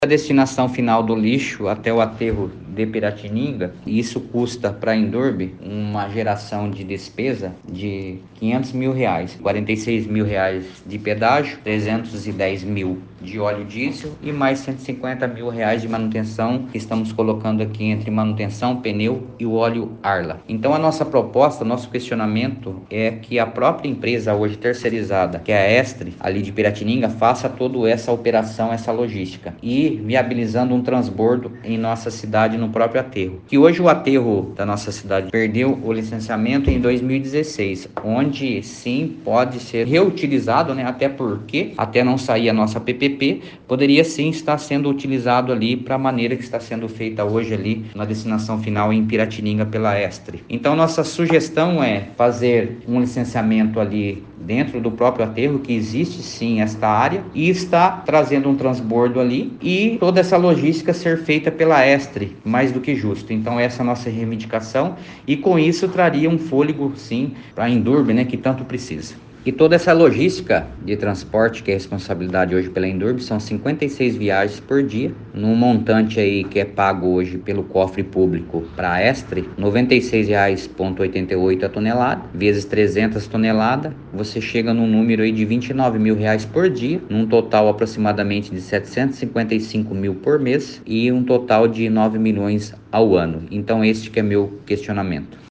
A destinação final do lixo até o aterro de Piratininga, isso custa para a Endurbe uma geração de despesa de R$ 500 mil, R$ 46 mil de pedágio, 310 mil de óleo diesel e mais R$ 150 mil de manutenção que estamos colocando aqui entre manutenção, pneu e o óleo Arla. Então a nossa proposta, nosso questionamento é que a própria empresa hoje terceirizada, que é a Estre, ali de Piratininga, faça toda essa operação, essa logística e viabilizando um transbordo em nossa cidade no próprio aterro. Que hoje o aterro da nossa cidade perdeu o licenciamento em 2016, onde sim pode ser reutilizado, né? Até porque, até não sair a nossa PPP, poderia sim estar sendo utilizado ali para a maneira que está sendo feita hoje ali na destinação final em Piratininga pela Estre. Então nossa sugestão é fazer um licenciamento ali dentro do próprio aterro, que existe sim esta área, e está trazendo um transbordo ali e toda essa logística ser feita pela Estre, mais do que justo. Então essa é a nossa reivindicação e com isso traria um fôlego sim para a Endurbe, né, que tanto precisa. E toda essa logística de transporte, que é responsabilidade hoje pela Endurbe, são 56 viagens por dia, num montante aí que é pago hoje pelo cofre público para a Estre, R$ 96,88 a tonelada, vezes 300 toneladas, você chega num número aí de R$ 29 mil por dia, num total aproximadamente de 755 mil por mês e um total de 9 milhões ao ano. Então este que é meu questionamento.